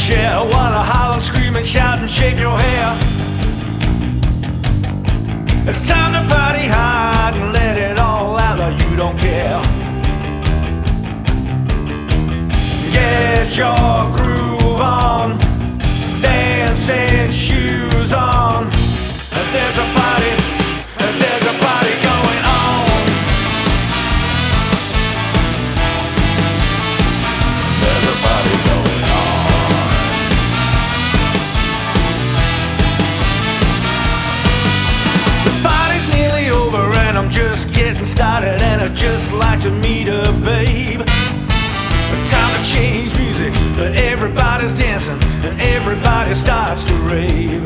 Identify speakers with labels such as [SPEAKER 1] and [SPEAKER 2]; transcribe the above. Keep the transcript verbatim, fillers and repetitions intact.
[SPEAKER 1] share. Wanna holler and scream and shout and shake your hair. It's time to party hard and let it all out like you don't care. Get your groove on, dancing shoes on. There's a party, there's a party going on. There's a party going on. The party's nearly over and I'm just getting started, and I'd just like to meet a babe. Time to change music, but everybody's dancing and everybody starts to rave.